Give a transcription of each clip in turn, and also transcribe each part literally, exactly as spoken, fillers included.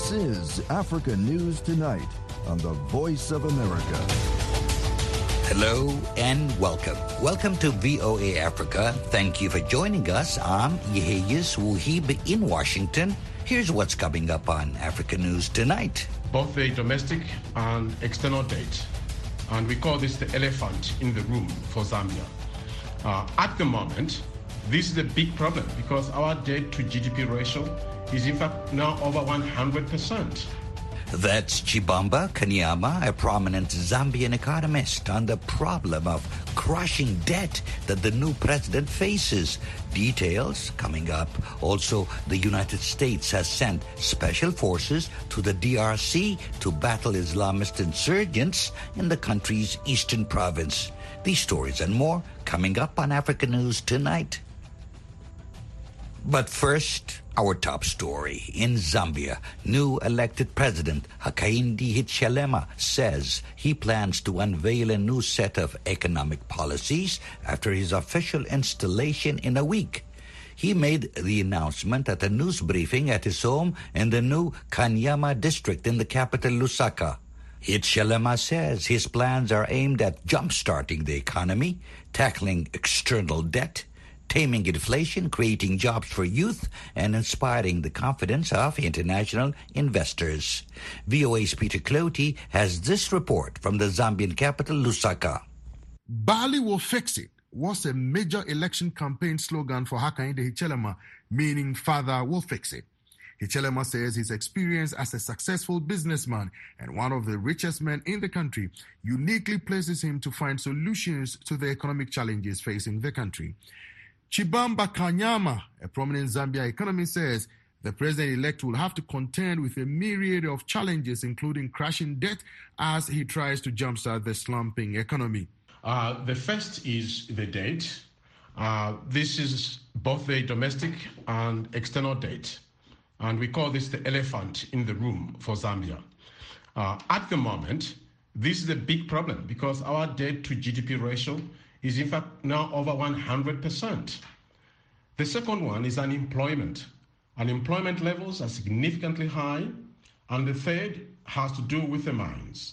This is Africa News Tonight on the Voice of America. Hello and welcome. Welcome to V O A Africa. Thank you for joining us. I'm Yeheyes Wuhib in Washington. Here's what's coming up on Africa News Tonight. Both the domestic and external debt, and we call this the elephant in the room for Zambia. Uh, at the moment, this is a big problem because our debt to G D P ratio is in fact now over one hundred percent. That's Chibamba Kanyama, a prominent Zambian economist, on the problem of crushing debt that the new president faces. Details coming up. Also, the United States has sent special forces to the D R C to battle Islamist insurgents in the country's eastern province. These stories and more coming up on Africa News Tonight. But first, our top story. In Zambia, new elected President Hakainde Hichilema says he plans to unveil a new set of economic policies after his official installation in a week. He made the announcement at a news briefing at his home in the new Kanyama district in the capital Lusaka. Hichilema says his plans are aimed at jump-starting the economy, tackling external debt, taming inflation, creating jobs for youth, and inspiring the confidence of international investors. V O A's Peter Clotey has this report from the Zambian capital, Lusaka. Bali will fix it was a major election campaign slogan for Hakainde Hichilema, meaning father will fix it. Hichilema says his experience as a successful businessman and one of the richest men in the country uniquely places him to find solutions to the economic challenges facing the country. Chibamba Kanyama, a prominent Zambia economist, says the president-elect will have to contend with a myriad of challenges, including crashing debt, as he tries to jumpstart the slumping economy. Uh, the first is the debt. Uh, this is both the domestic and external debt, and we call this the elephant in the room for Zambia. Uh, at the moment, this is a big problem because our debt to G D P ratio is in fact now over one hundred percent. The second one is unemployment. Unemployment levels are significantly high. And the third has to do with the mines.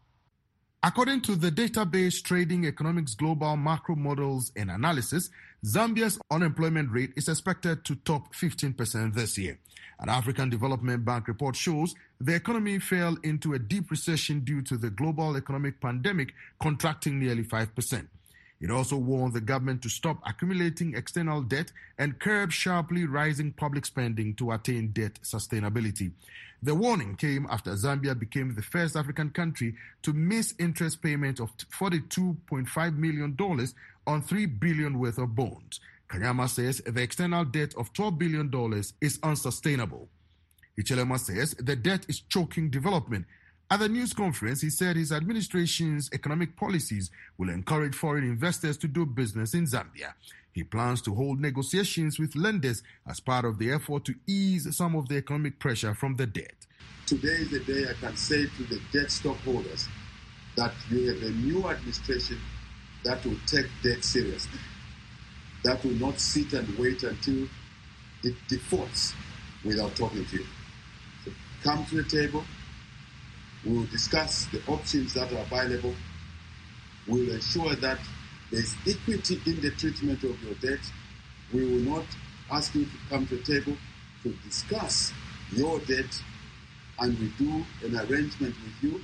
According to the database Trading Economics Global Macro Models and Analysis, Zambia's unemployment rate is expected to top fifteen percent this year. An African Development Bank report shows the economy fell into a deep recession due to the global economic pandemic, contracting nearly five percent. It also warned the government to stop accumulating external debt and curb sharply rising public spending to attain debt sustainability. The warning came after Zambia became the first African country to miss interest payment of forty-two point five million dollars on three billion dollars worth of bonds. Kanyama says the external debt of twelve billion dollars is unsustainable. Hichilema says the debt is choking development. At the news conference, he said his administration's economic policies will encourage foreign investors to do business in Zambia. He plans to hold negotiations with lenders as part of the effort to ease some of the economic pressure from the debt. Today is the day I can say to the debt stockholders that you have a new administration that will take debt seriously, that will not sit and wait until it defaults without talking to you. So come to the table. We will discuss the options that are available. We will ensure that there is equity in the treatment of your debt. We will not ask you to come to the table to discuss your debt, and we do an arrangement with you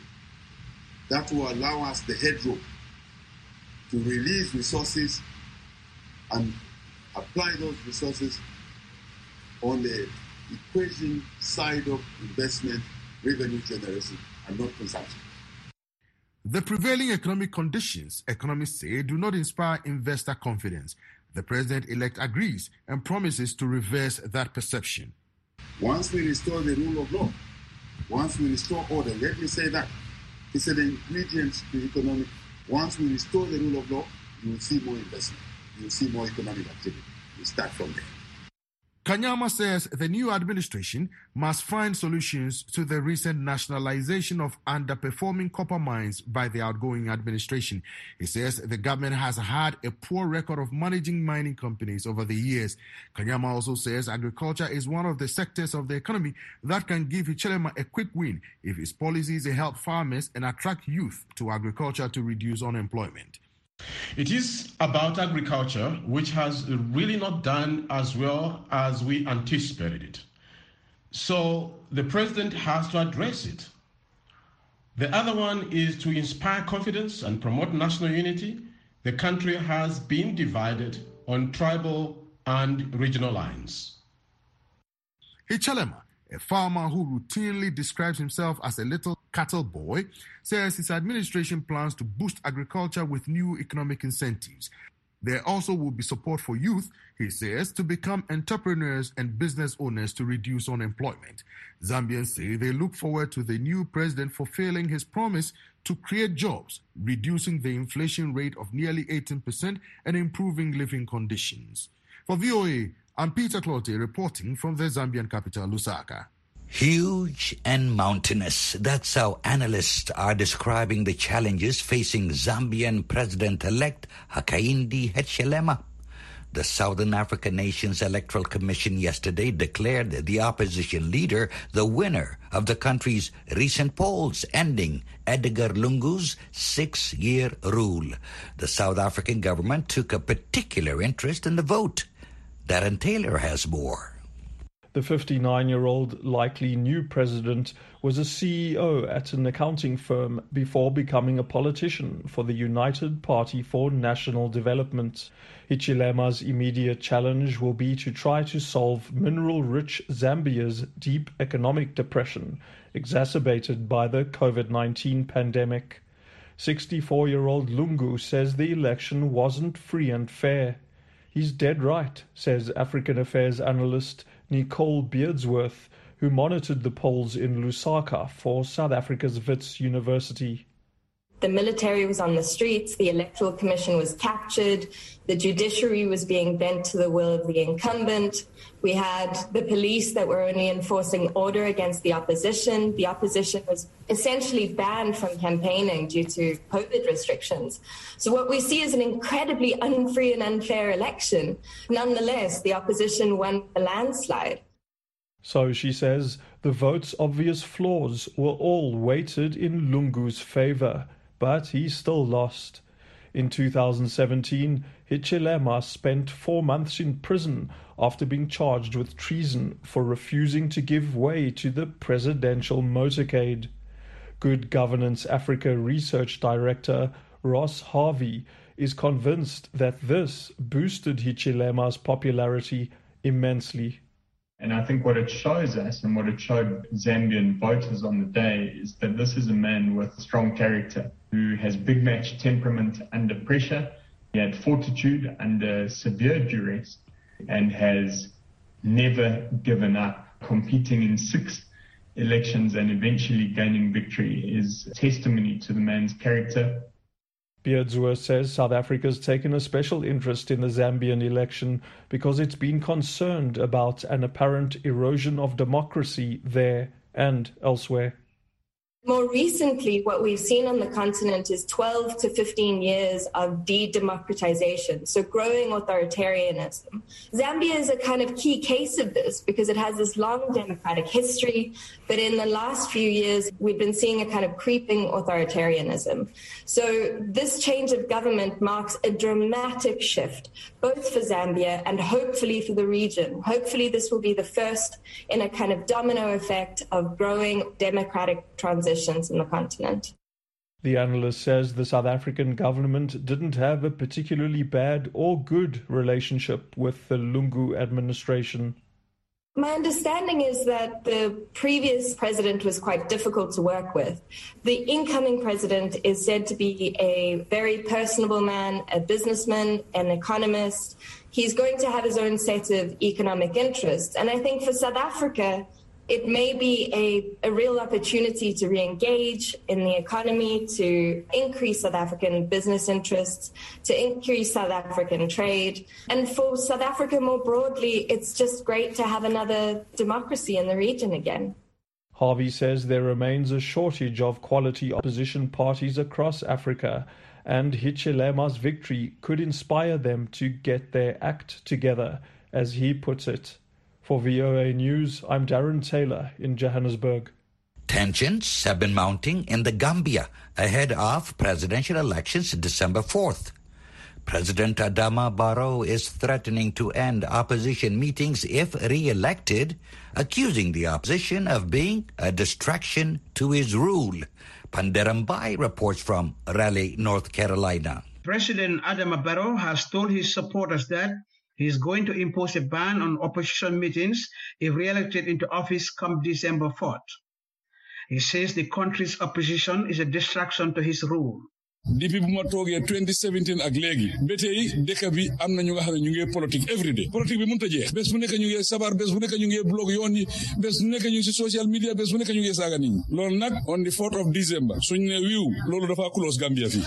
that will allow us the headroom to release resources and apply those resources on the equation side of investment, revenue generation, and not consumption. The prevailing economic conditions, economists say, do not inspire investor confidence. The president-elect agrees and promises to reverse that perception. Once we restore the rule of law, once we restore order, let me say that, it's an ingredient to economic. Once we restore the rule of law, you will see more investment. You will see more economic activity. We start from there. Kanyama says the new administration must find solutions to the recent nationalization of underperforming copper mines by the outgoing administration. He says the government has had a poor record of managing mining companies over the years. Kanyama also says agriculture is one of the sectors of the economy that can give Hichilema a quick win if his policies help farmers and attract youth to agriculture to reduce unemployment. It is about agriculture, which has really not done as well as we anticipated it. So the president has to address it. The other one is to inspire confidence and promote national unity. The country has been divided on tribal and regional lines. Hichilema, a farmer who routinely describes himself as a little cattle boy, says his administration plans to boost agriculture with new economic incentives. There also will be support for youth, he says, to become entrepreneurs and business owners to reduce unemployment. Zambians say they look forward to the new president fulfilling his promise to create jobs, reducing the inflation rate of nearly eighteen percent and improving living conditions. For V O A, I'm Peter Clote reporting from the Zambian capital, Lusaka. Huge and mountainous. That's how analysts are describing the challenges facing Zambian President-elect Hakainde Hichilema. The Southern African nation's Electoral Commission yesterday declared the opposition leader the winner of the country's recent polls, ending Edgar Lungu's six-year rule. The South African government took a particular interest in the vote. Darren Taylor has more. The fifty-nine-year-old likely new president was a C E O at an accounting firm before becoming a politician for the United Party for National Development. Hichilema's immediate challenge will be to try to solve mineral-rich Zambia's deep economic depression, exacerbated by the COVID nineteen pandemic. sixty-four-year-old Lungu says the election wasn't free and fair. He's dead right, says African affairs analyst Nicole Beardsworth, who monitored the polls in Lusaka for South Africa's Wits University. The military was on the streets, the Electoral Commission was captured, the judiciary was being bent to the will of the incumbent. We had the police that were only enforcing order against the opposition. The opposition was essentially banned from campaigning due to COVID restrictions. So what we see is an incredibly unfree and unfair election. Nonetheless, the opposition won a landslide. So, she says, the vote's obvious flaws were all weighted in Lungu's favour, but he still lost. In two thousand seventeen, Hichilema spent four months in prison after being charged with treason for refusing to give way to the presidential motorcade. Good Governance Africa Research Director Ross Harvey is convinced that this boosted Hichilema's popularity immensely. And I think what it shows us and what it showed Zambian voters on the day is that this is a man with strong character who has big match temperament under pressure. He had fortitude under severe duress and has never given up. Competing in six elections and eventually gaining victory is testimony to the man's character. Beardsworth says South Africa's taken a special interest in the Zambian election because it's been concerned about an apparent erosion of democracy there and elsewhere. More recently, what we've seen on the continent is twelve to fifteen years of de-democratization, so growing authoritarianism. Zambia is a kind of key case of this because it has this long democratic history, but in the last few years, we've been seeing a kind of creeping authoritarianism. So this change of government marks a dramatic shift, both for Zambia and hopefully for the region. Hopefully this will be the first in a kind of domino effect of growing democratic transition in the continent. The analyst says the South African government didn't have a particularly bad or good relationship with the Lungu administration. My understanding is that the previous president was quite difficult to work with. The incoming president is said to be a very personable man, a businessman, an economist. He's going to have his own set of economic interests. And I think for South Africa, it may be a, a real opportunity to re-engage in the economy, to increase South African business interests, to increase South African trade. And for South Africa more broadly, it's just great to have another democracy in the region again. Harvey says there remains a shortage of quality opposition parties across Africa, and Hichilema's victory could inspire them to get their act together, as he puts it. For V O A News, I'm Darren Taylor in Johannesburg. Tensions have been mounting in the Gambia ahead of presidential elections December fourth. President Adama Barrow is threatening to end opposition meetings if re-elected, accusing the opposition of being a distraction to his rule. Panderambai reports from Raleigh, North Carolina. President Adama Barrow has told his supporters that he is going to impose a ban on opposition meetings if re-elected into office come December fourth. He says the country's opposition is a distraction to his rule. Depuis bu ma toogee twenty seventeen ak léegi ba tey dëkk bi am na ñu nga xam ne ñu ngi politique every day politique bi mënut a jeex bés bu nekk ñu ngi sabar bés bu nekk ñu ngi blog yoon yi bés bu nekk ñu ngi si social media bés bu nekk ñu ngi saaga nit ñi loolu nag on the fourth of December suñ ne wiiw loolu dafa close Gambia fii.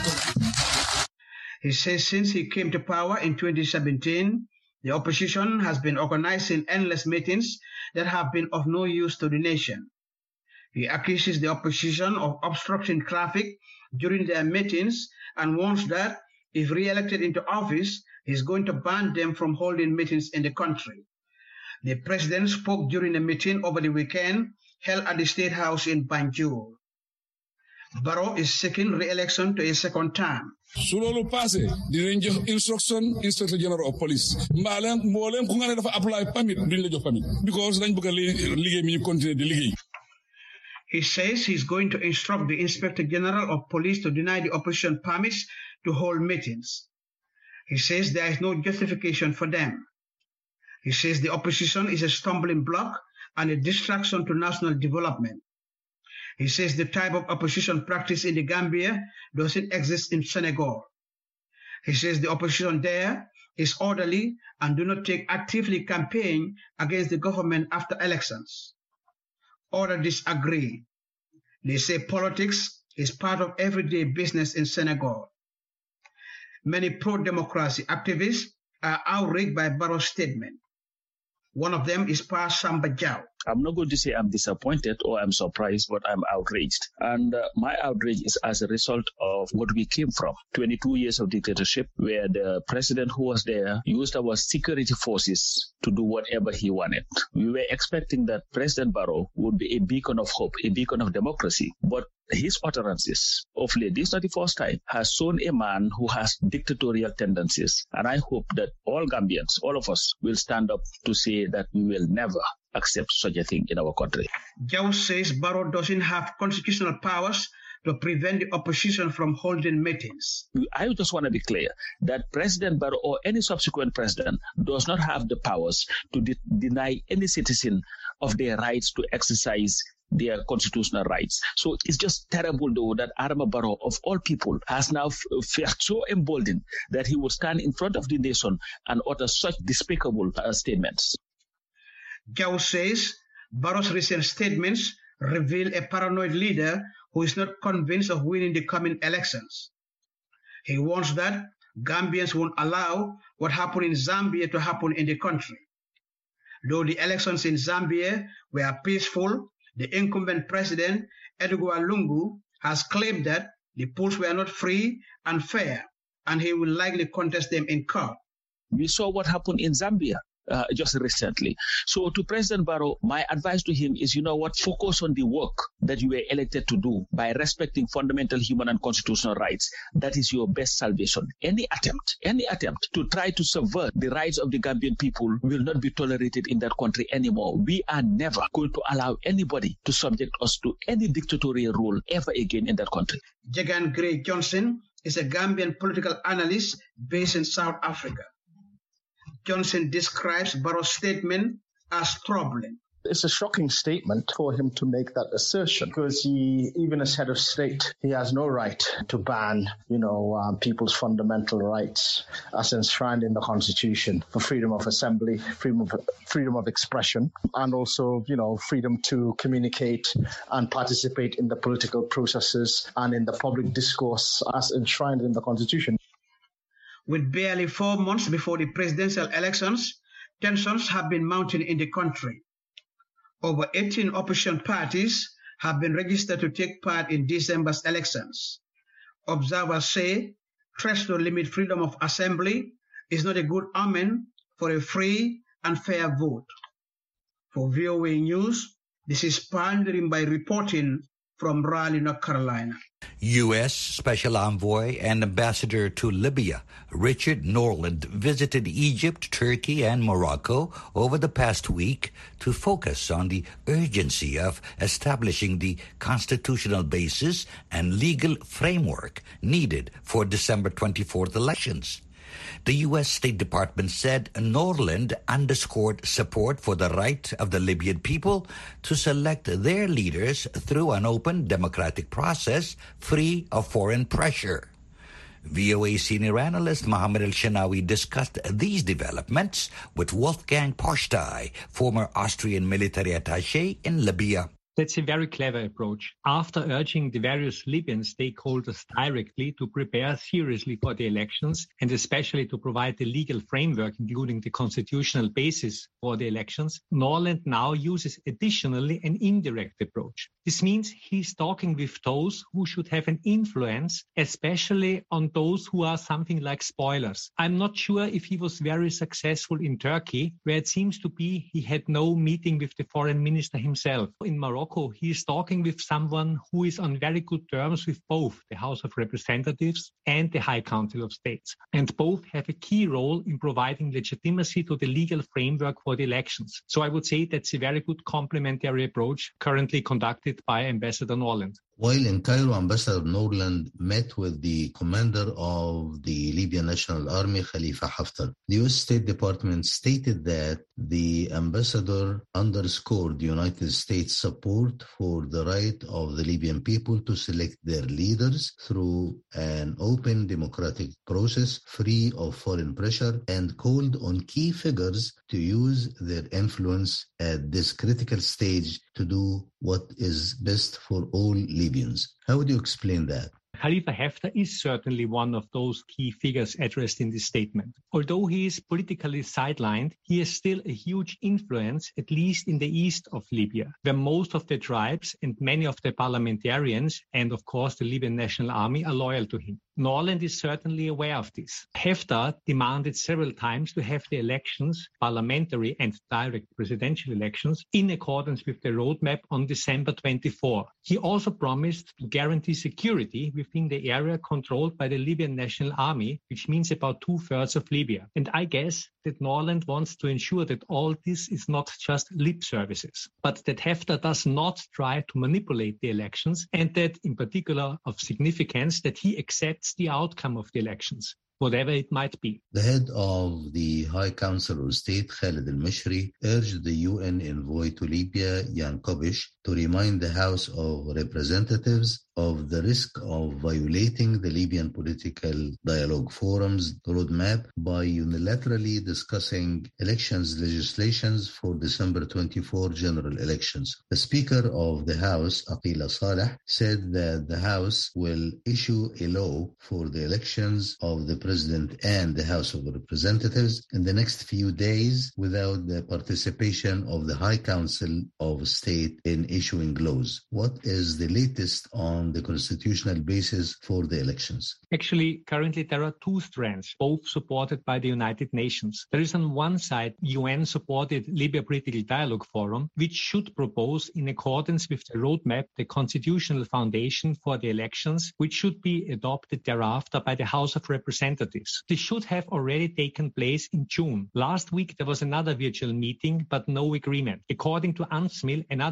He says since he came to power in twenty seventeen, the opposition has been organizing endless meetings that have been of no use to the nation. He accuses the opposition of obstructing traffic during their meetings and warns that if re-elected into office, he's going to ban them from holding meetings in the country. The president spoke during a meeting over the weekend held at the State House in Banjul. Barrow is seeking re-election to a second term. su loolu passé dinañ jox instruction inspector general of police mbaaleen mbooleem ku nga ne dafa apply permit duñ la jox permit because dañ bëgg a liggéey mi ñu continuer di liggéey. He says he's going to instruct the Inspector General of Police to deny the opposition permits to hold meetings. He says there is no justification for them. He says the opposition is a stumbling block and a distraction to national development. He says the type of opposition practiced in the Gambia doesn't exist in Senegal. He says the opposition there is orderly and do not take actively campaign against the government after elections. Others disagree. They say politics is part of everyday business in Senegal. Many pro-democracy activists are outraged by Barrow's statement. One of them is Pa Samba Diaw. I'm not going to say I'm disappointed or I'm surprised, but I'm outraged. And uh, my outrage is as a result of what we came from. twenty-two years of dictatorship where the president who was there used our security forces to do whatever he wanted. We were expecting that President Barrow would be a beacon of hope, a beacon of democracy. But his utterances of late, this is not the first time, has shown a man who has dictatorial tendencies. And I hope that all Gambians, all of us, will stand up to say that we will never accept such a thing in our country. Diaw says Barrow doesn't have constitutional powers to prevent the opposition from holding meetings. I just want to be clear that President Barrow or any subsequent president does not have the powers to de- deny any citizen of their rights to exercise their constitutional rights. So it's just terrible, though, that Adama Barrow, of all people, has now f- felt so emboldened that he will stand in front of the nation and utter such despicable uh, statements. Diaw says Barrow's recent statements reveal a paranoid leader who is not convinced of winning the coming elections. He warns that Gambians won't allow what happened in Zambia to happen in the country. Though the elections in Zambia were peaceful, the incumbent president, Edgar Lungu, has claimed that the polls were not free and fair, and he will likely contest them in court. We saw what happened in Zambia. Uh, just recently. So to President Barrow, my advice to him is, you know what, focus on the work that you were elected to do by respecting fundamental human and constitutional rights. That is your best salvation. Any attempt, any attempt to try to subvert the rights of the Gambian people will not be tolerated in that country anymore. We are never going to allow anybody to subject us to any dictatorial rule ever again in that country. Jagan Gray Johnson is a Gambian political analyst based in South Africa. Johnson describes Barrow's statement as troubling. It's a shocking statement for him to make that assertion because he, even as head of state, he has no right to ban, you know, um, people's fundamental rights as enshrined in the Constitution for freedom of assembly, freedom of, freedom of expression, and also, you know, freedom to communicate and participate in the political processes and in the public discourse as enshrined in the Constitution. With barely four months before the presidential elections, tensions have been mounting in the country. Over eighteen opposition parties have been registered to take part in December's elections. Observers say threats to limit freedom of assembly is not a good omen for a free and fair vote. For V O A News, this is Pandering by reporting from Raleigh, North Carolina. U S Special Envoy and Ambassador to Libya, Richard Norland, visited Egypt, Turkey, and Morocco over the past week to focus on the urgency of establishing the constitutional basis and legal framework needed for December twenty-fourth elections. The U S State Department said Norland underscored support for the right of the Libyan people to select their leaders through an open democratic process free of foreign pressure. V O A senior analyst Mohammed El-Shanawi discussed these developments with Wolfgang Postai, former Austrian military attaché in Libya. That's a very clever approach. After urging the various Libyan stakeholders directly to prepare seriously for the elections and especially to provide the legal framework, including the constitutional basis for the elections, Norland now uses additionally an indirect approach. This means he's talking with those who should have an influence, especially on those who are something like spoilers. I'm not sure if he was very successful in Turkey, where it seems to be he had no meeting with the foreign minister himself. In Morocco, he is talking with someone who is on very good terms with both the House of Representatives and the High Council of States. And both have a key role in providing legitimacy to the legal framework for the elections. So I would say that's a very good complementary approach currently conducted by Ambassador Norland. While in Cairo, Ambassador Norland met with the commander of the Libyan National Army, Khalifa Haftar. The U S State Department stated that the ambassador underscored the United States' support for the right of the Libyan people to select their leaders through an open democratic process free of foreign pressure, and called on key figures to use their influence at this critical stage to do what is best for all Libyans. How would you explain that? Khalifa Haftar is certainly one of those key figures addressed in this statement. Although he is politically sidelined, he has still a huge influence, at least in the east of Libya, where most of the tribes and many of the parliamentarians and, of course, the Libyan National Army are loyal to him. Norland is certainly aware of this. Haftar demanded several times to have the elections, parliamentary and direct presidential elections, in accordance with the roadmap on December twenty-fourth. He also promised to guarantee security within the area controlled by the Libyan National Army, which means about two-thirds of Libya. And I guess that Norland wants to ensure that all this is not just lip services, but that Haftar does not try to manipulate the elections, and that, in particular of significance, that he accepts the outcome of the elections, whatever it might be. The head of the High Council of State, Khalid al-Mishri, urged the U N envoy to Libya, Jan Kobish, to remind the House of Representatives of the risk of violating the Libyan Political Dialogue Forum's roadmap by unilaterally discussing elections legislations for December twenty-fourth general elections. The Speaker of the House, Aqila Saleh, said that the House will issue a law for the elections of the President and the House of Representatives in the next few days without the participation of the High Council of State in issuing laws. What is the latest on the constitutional basis for the elections? Actually, currently there are two strands, both supported by the United Nations. There is on one side U N-supported Libya Political Dialogue Forum, which should propose, in accordance with the roadmap, the constitutional foundation for the elections, which should be adopted thereafter by the House of Representatives. This should have already taken place in June. Last week there was another virtual meeting, but no agreement. According to UNSMIL, another meeting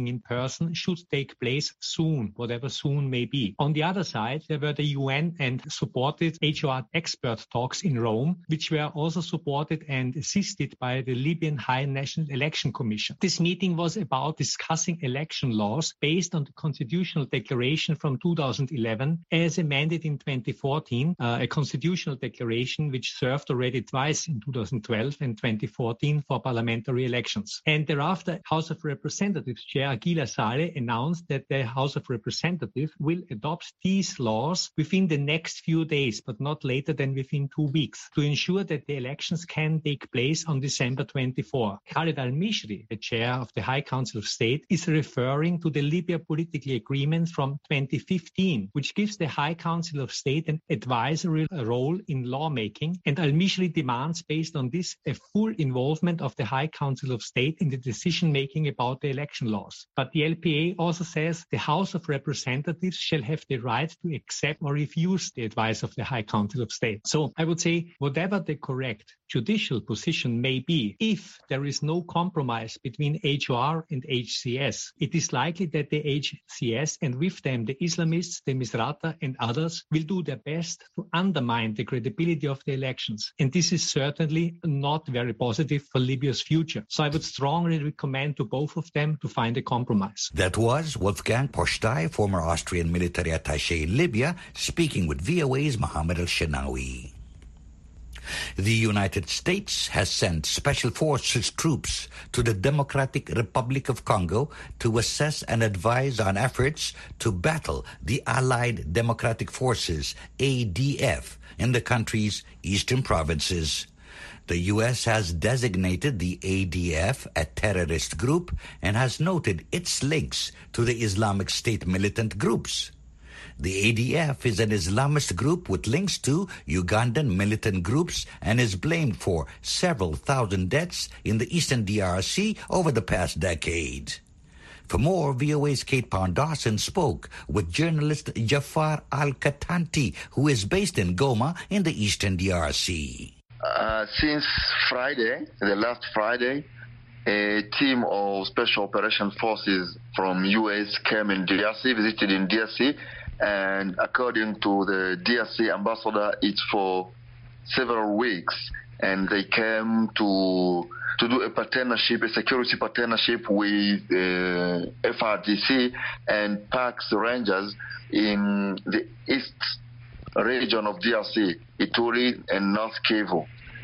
in person should take place soon, whatever soon may be. On the other side, there were the U N and supported H O R expert talks in Rome, which were also supported and assisted by the Libyan High National Election Commission. This meeting was about discussing election laws based on the Constitutional Declaration from two thousand eleven as amended in twenty fourteen, uh, a constitutional declaration which served already twice in two thousand twelve and twenty fourteen for parliamentary elections. And thereafter, House of Representatives Chair Aguila Saleh announced that the House of Representatives will adopt these laws within the next few days, but not later than within two weeks, to ensure that the elections can take place on December twenty-fourth. Khaled al-Mishri, the chair of the High Council of State, is referring to the Libya Political Agreement from twenty fifteen, which gives the High Council of State an advisory role in lawmaking, and al-Mishri demands, based on this, a full involvement of the High Council of State in the decision-making about the election laws. But the L P A also says the House of Representatives shall have the right to accept or refuse the advice of the High Council of State. So I would say, whatever the correct judicial position may be, if there is no compromise between H O R and H C S, it is likely that the H C S, and with them the Islamists, the Misrata and others, will do their best to undermine the credibility of the elections. And this is certainly not very positive for Libya's future. So I would strongly recommend to both of them to find a compromise. That was Wolfgang Postai, former Austrian military attaché in Libya, speaking with V O A's Mohammed Al-Shanawi. The United States has sent Special Forces troops to the Democratic Republic of Congo to assess and advise on efforts to battle the Allied Democratic Forces, A D F, in the country's eastern provinces. The U S has designated the A D F a terrorist group and has noted its links to the Islamic State militant groups. The A D F is an Islamist group with links to Ugandan militant groups and is blamed for several thousand deaths in the eastern D R C over the past decade. For more, V O A's Kate Pound-Dawson spoke with journalist Jafar Al-Katanti, who is based in Goma in the eastern D R C. Uh, since Friday, the last Friday, a team of Special Operation Forces from U S came in D R C, visited in D R C, and according to the D R C ambassador, it's for several weeks, and they came to to do a partnership, a security partnership with uh, F R D C and Parks Rangers in the east region of D R C, Ituri and North Kivu.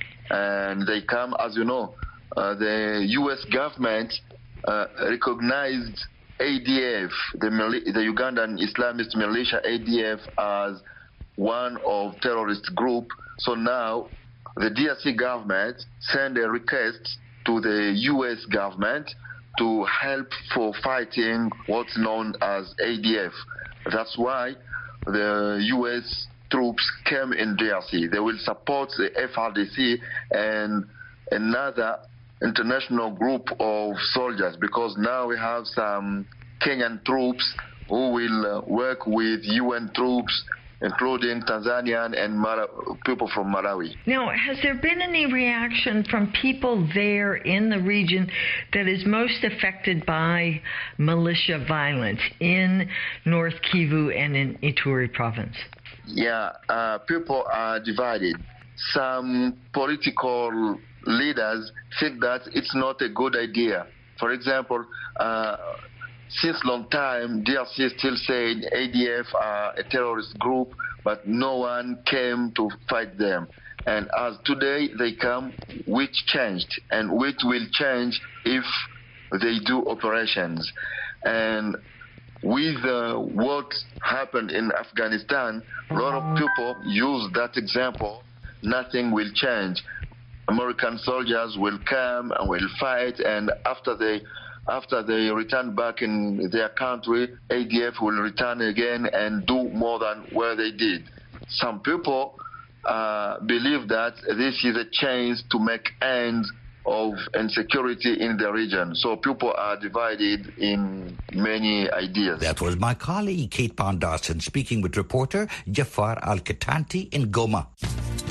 And they come, as you know, uh, the U S government uh, recognized A D F, the, the Ugandan Islamist militia A D F, as one of terrorist group. So now the D R C government sent a request to the U S government to help for fighting what's known as A D F. That's why the U S troops came in D R C. They will support the F R D C and another international group of soldiers, because now we have some Kenyan troops who will uh, work with U N troops, including Tanzanian and Mara- people from Malawi. Now, has there been any reaction from people there in the region that is most affected by militia violence in North Kivu and in Ituri province? Yeah, uh, people are divided. Some political leaders think that it's not a good idea. For example, uh, since long time, D R C is still saying A D F are a terrorist group, but no one came to fight them. And as today they come, which changed, and which will change if they do operations. And with uh, what happened in Afghanistan, a lot of people use that example. Nothing will change. American soldiers will come and will fight, and after they after they return back in their country, A D F will return again and do more than what they did. Some people uh, believe that this is a chance to make ends of insecurity in the region. So people are divided in many ideas. That was my colleague Kate Pound-Dawson speaking with reporter Jafar Al-Katanti in Goma.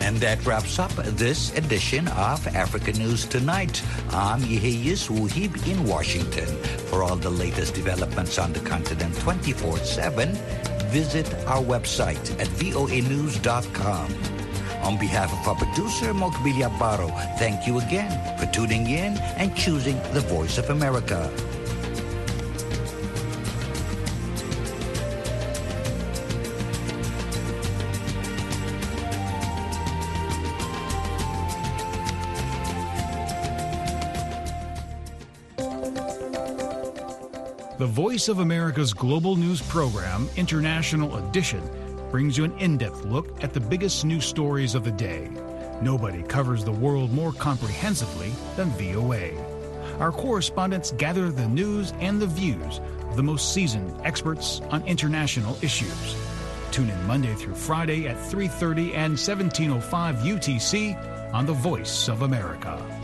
And that wraps up this edition of Africa News Tonight. I'm Yeheyes Wuhib in Washington. For all the latest developments on the continent twenty-four seven, visit our website at voa news dot com. On behalf of our producer, Mokbilia Baro, thank you again for tuning in and choosing the Voice of America. The Voice of America's global news program, International Edition, brings you an in-depth look at the biggest news stories of the day. Nobody covers the world more comprehensively than V O A. Our correspondents gather the news and the views of the most seasoned experts on international issues. Tune in Monday through Friday at three thirty and seventeen oh five U T C on The Voice of America.